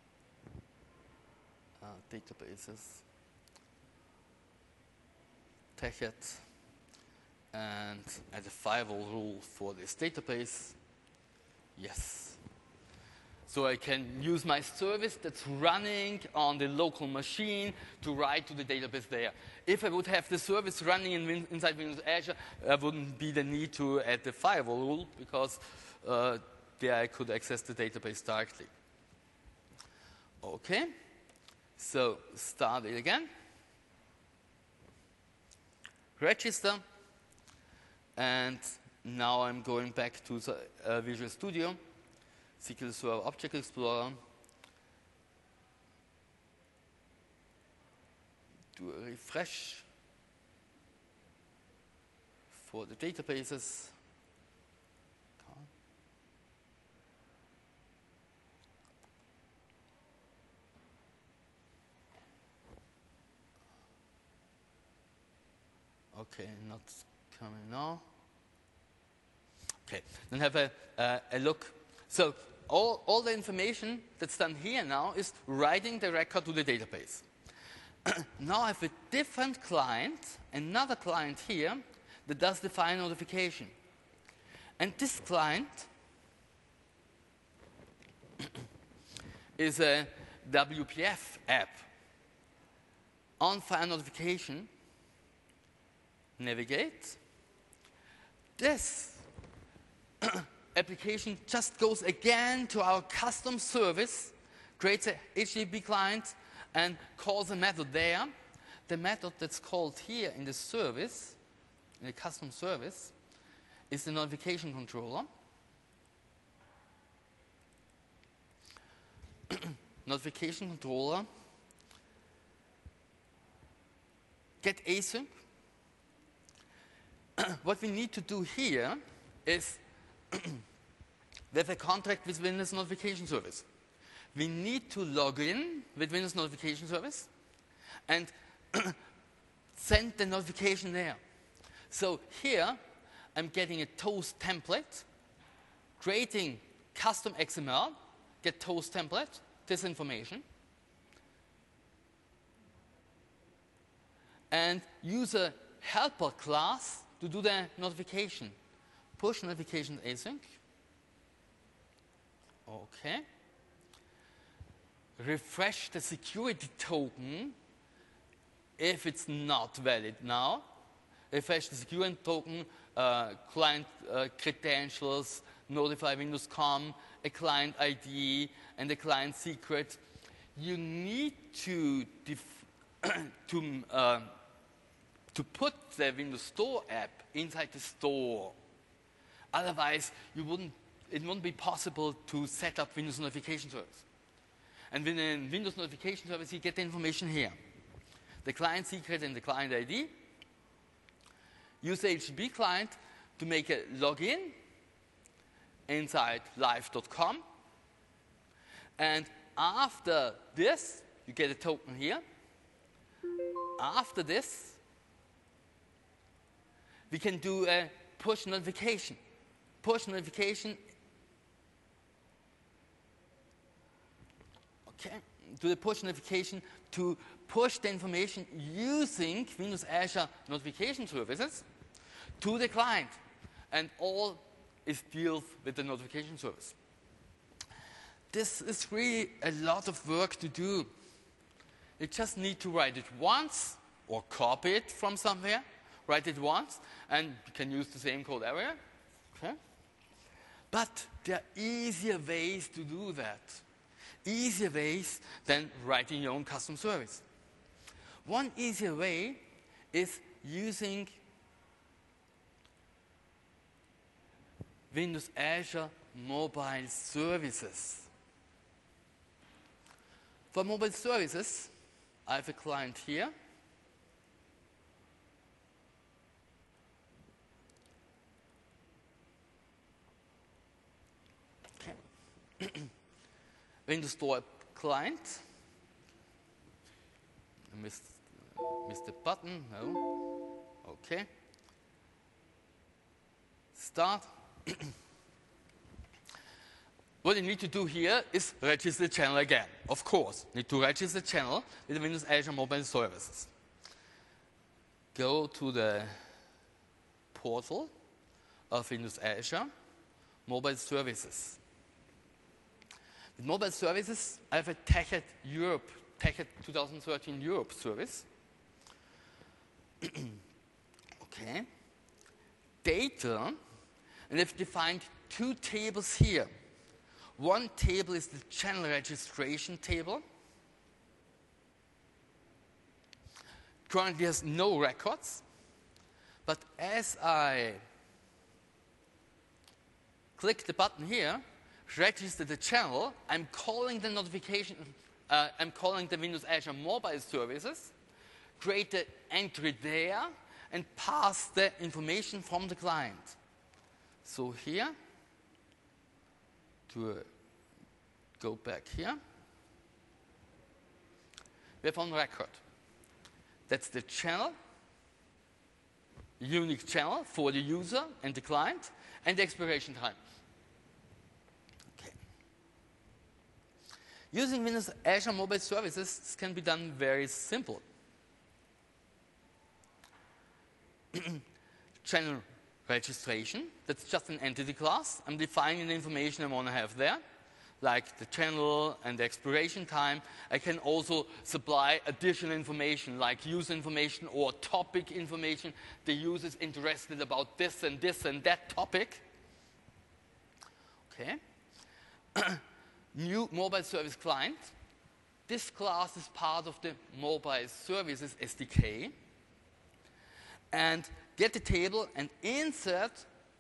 uh, databases. Techedt, and add a firewall rule for this database. Yes. So I can use my service that's running on the local machine to write to the database there. If I would have the service running in Win inside Windows Azure, there wouldn't be the need to add the firewall rule, because uh, there I could access the database directly. Okay, so start it again. Register. And now I'm going back to the, uh, Visual Studio. S Q L Server Object Explorer. Do a refresh for the databases. Okay, not coming now. Okay, then have a, uh, a look. So all, all the information that's done here now is writing the record to the database. Now I have a different client, another client here, that does the file notification. And this client is a W P F app. On file notification, navigate. This application just goes again to our custom service, creates a H T T P client, and calls a method there. The method that's called here in the service, in the custom service, is the notification controller. Notification controller, get async. What we need to do here is we have a contract with Windows Notification Service. We need to log in with Windows Notification Service and send the notification there. So here, I'm getting a toast template, creating custom X M L, get toast template, this information, and use a helper class to do the notification. Push notification async. Okay. Refresh the security token if it's not valid now. Refresh the security token, uh, client uh, credentials, notify Windows dot com, a client I D, and a client secret. You need to def to uh, to put the Windows Store app inside the store. Otherwise, you wouldn't, it wouldn't be possible to set up Windows Notification Service. And within Windows Notification Service, you get the information here. The client secret and the client I D. Use the H T T P client to make a login inside live dot com. And after this, you get a token here. After this, we can do a push notification. Push notification. Okay, do the push notification to push the information using Windows Azure notification services to the client. And all is dealt with the notification service. This is really a lot of work to do. You just need to write it once or copy it from somewhere. Write it once, and you can use the same code everywhere. Okay? But there are easier ways to do that. Easier ways than writing your own custom service. One easier way is using Windows Azure Mobile Services. For mobile services, I have a client here. Windows Store client. I missed, uh, missed the button. No. Okay. Start. What you need to do here is register the channel again. Of course, you need to register the channel with Windows Azure Mobile Services. Go to the portal of Windows Azure Mobile Services. With Mobile Services, I have a TechEd Europe, TechEd twenty thirteen Europe service. Okay. Data, and I've defined two tables here. One table is the channel registration table. Currently has no records, but as I click the button here, register the channel, I'm calling the notification, uh, I'm calling the Windows Azure Mobile Services, create the entry there, and pass the information from the client. So here, to uh, go back here, we have on record. That's the channel, unique channel for the user and the client, and the expiration time. Okay. Using Windows Azure Mobile Services, this can be done very simple. Channel registration, that's just an entity class. I'm defining the information I want to have there, like the channel and the expiration time. I can also supply additional information, like user information or topic information. The user is interested about this and this and that topic. Okay. New mobile service client. This class is part of the mobile services S D K. And get the table and insert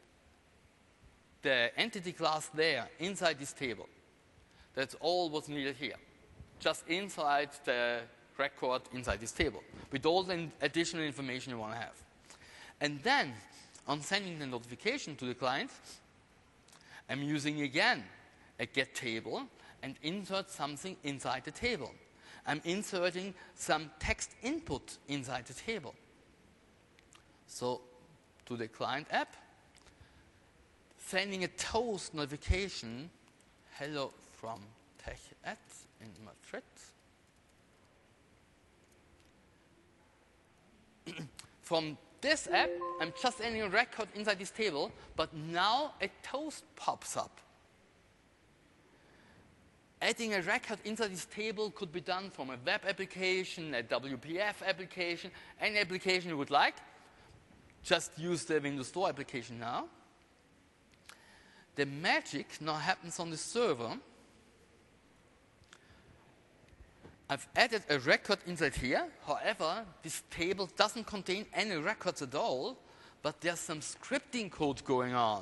the entity class there inside this table. That's all what's needed here. Just inside the record inside this table with all the additional information you want to have. And then on sending the notification to the client, I'm using again a get table and insert something inside the table. I'm inserting some text input inside the table. So, to the client app, sending a toast notification, hello from TechEd in Madrid. From this app, I'm just adding a record inside this table, but now a toast pops up. Adding a record inside this table could be done from a web application, a W P F application, any application you would like. Just use the Windows Store application now. The magic now happens on the server. I've added a record inside here. However, this table doesn't contain any records at all, but there's some scripting code going on.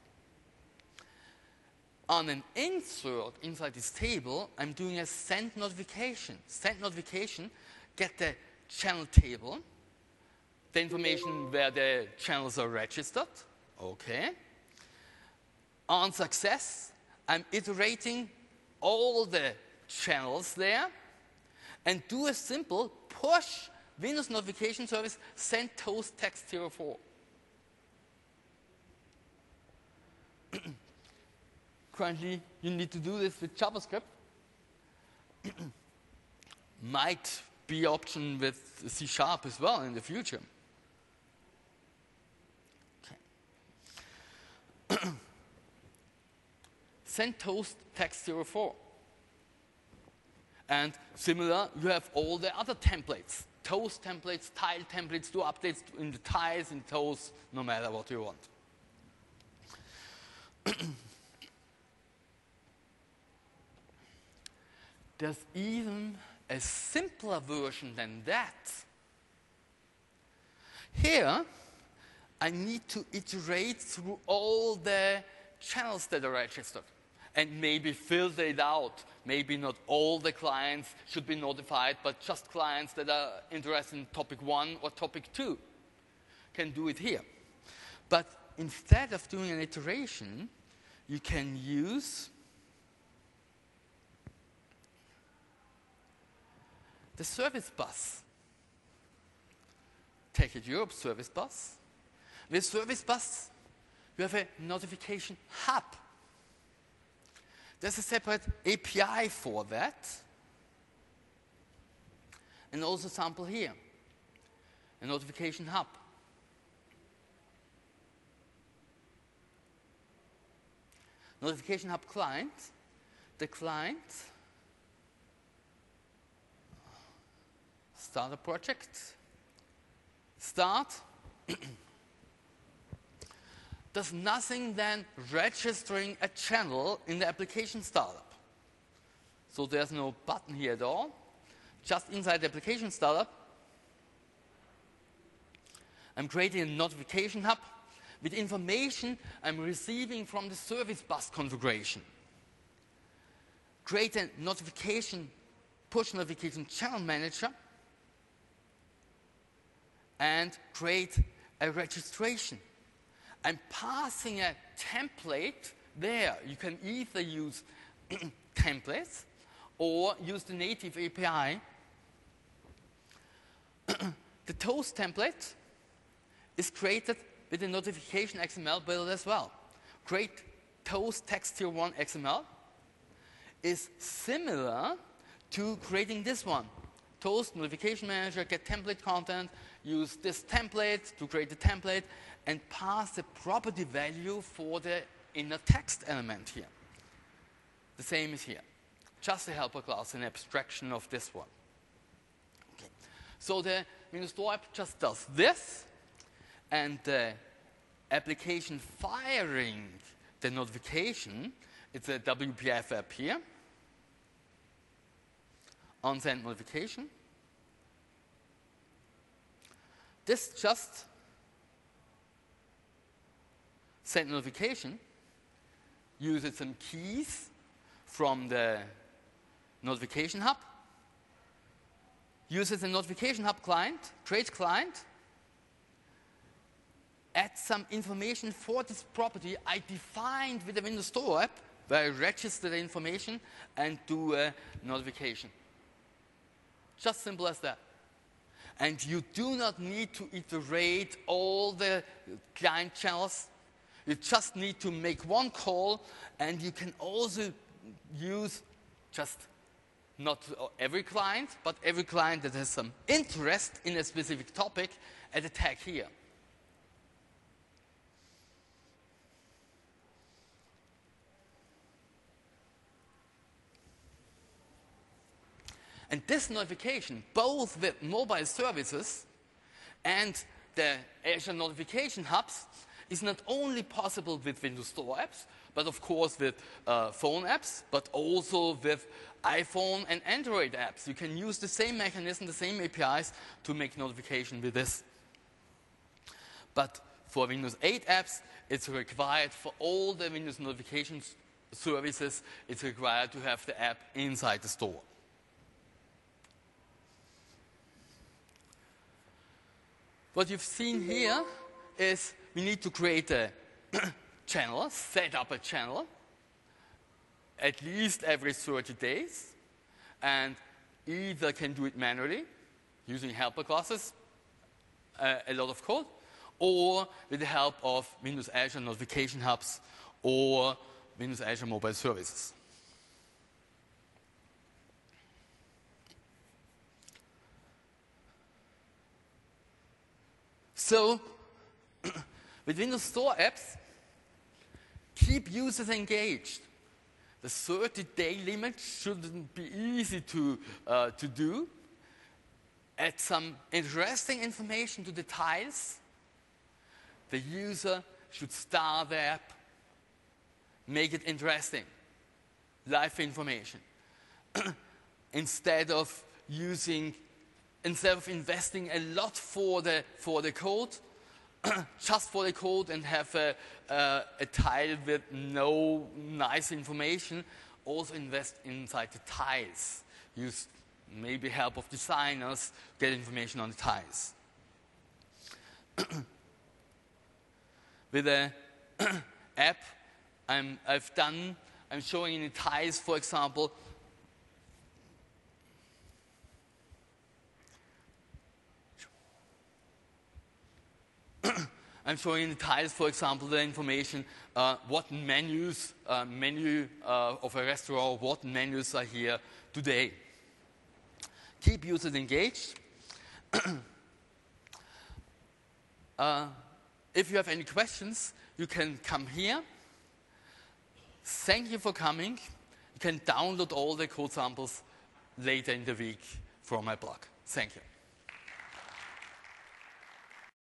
On an insert inside this table, I'm doing a send notification. Send notification, get the channel table, the information where the channels are registered. Okay. On success, I'm iterating all the channels there and do a simple push Windows notification service send toast text zero four. Currently, you need to do this with JavaScript. Might be option with C Sharp as well in the future. Okay. Send toast text zero four. And similar, you have all the other templates. Toast templates, tile templates, do updates in the tiles, in toast, no matter what you want. There's even a simpler version than that. Here, I need to iterate through all the channels that are registered and maybe filter it out. Maybe not all the clients should be notified, but just clients that are interested in topic one or topic two can do it here. But instead of doing an iteration, you can use the service bus. TechEd Europe service bus. With service bus, you have a notification hub. There's a separate A P I for that. And also sample here, a notification hub. Notification Hub client, the client, start a project, start, does nothing than registering a channel in the application startup. So there's no button here at all. Just inside the application startup, I'm creating a notification hub with information I'm receiving from the service bus configuration. Create a notification, push notification channel manager, and create a registration. I'm passing a template there. You can either use templates or use the native A P I. The Toast template is created with the notification X M L build as well. Create Toast text tier one X M L is similar to creating this one. Toast notification manager, get template content, use this template to create the template, and pass the property value for the inner text element here. The same is here. Just a helper class, an abstraction of this one. Okay. So the Windows Store app just does this, and the application firing the notification, it's a W P F app here. On send notification. This just send notification uses some keys from the notification hub, uses a notification hub client, creates client, adds some information for this property I defined with the Windows Store app, where I register the information and do a notification. Just simple as that. And you do not need to iterate all the client channels. You just need to make one call, and you can also use just not every client, but every client that has some interest in a specific topic, add a tag here. And this notification, both with mobile services and the Azure notification hubs, is not only possible with Windows Store apps, but of course with uh, phone apps, but also with iPhone and Android apps. You can use the same mechanism, the same A P Is to make notification with this. But for Windows eight apps, it's required for all the Windows notification services, it's required to have the app inside the store. What you've seen here is we need to create a channel, set up a channel, at least every thirty days, and either can do it manually, using helper classes, uh, a lot of code, or with the help of Windows Azure notification hubs or Windows Azure mobile services. So, with Windows Store apps, keep users engaged. The thirty day limit shouldn't be easy to, uh, to do. Add some interesting information to the tiles. The user should start the app. Make it interesting. Live information. Instead of using Instead of investing a lot for the, for the code, just for the code, and have a, uh, a tile with no nice information, also invest inside the tiles. Use maybe help of designers, get information on the tiles. With the app I'm, I've done, I'm showing in the tiles, for example, I'm showing in the tiles, for example, the information, uh, what menus, uh, menu uh, of a restaurant, what menus are here today. Keep users engaged. uh, if you have any questions, you can come here, Thank you for coming. You can download all the code samples later in the week from my blog. Thank you.